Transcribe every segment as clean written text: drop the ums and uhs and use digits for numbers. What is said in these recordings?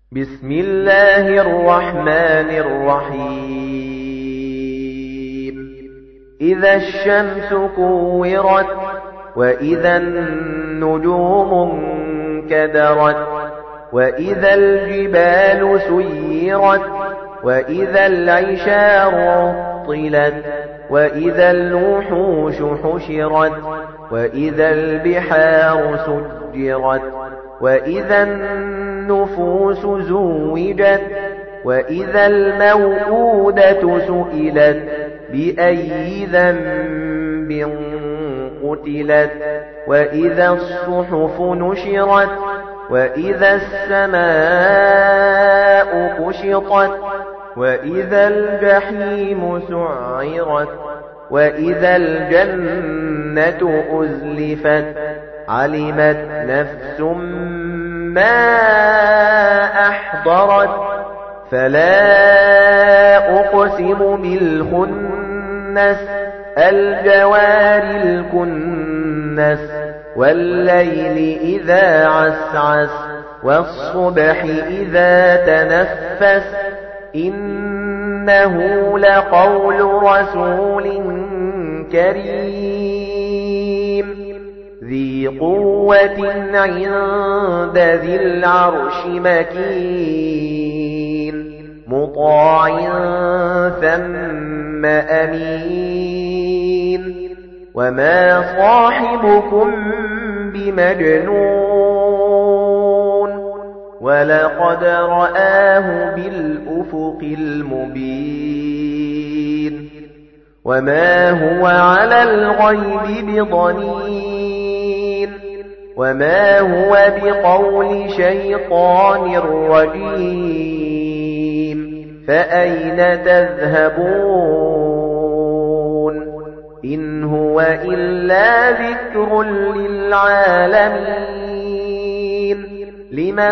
بسم الله الرحمن الرحيم إذا الشمس كورت وإذا النجوم انكدرت وإذا الجبال سيرت وإذا العشار عطلت وإذا الوحوش حشرت وإذا البحار سجرت وإذا النفوس زوجت وإذا الموءودة سئلت بأي ذنب قتلت وإذا الصحف نشرت وإذا السماء كشطت وإذا الجحيم سعرت وإذا الجنة أزلفت علمت نفس ما أحضرت فلا أقسم بالخنس الجوار الكنس والليل إذا عسعس والصبح إذا تنفس إنه لقول رسول كريم ذي قوة عند ذي العرش مكين مطاع ثم أمين وما صاحبكم بمجنون ولقد رآه بالأفق المبين وما هو على الغيب بضنين وما هو بقول شيطان رجيم فأين تذهبون إن هو إلا ذكر للعالمين لمن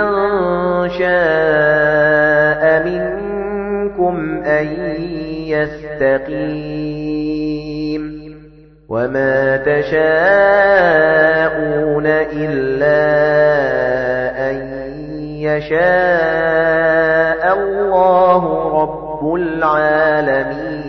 شاء منكم أن يستقيم وما تشاءون إلا أن يشاء الله رب العالمين.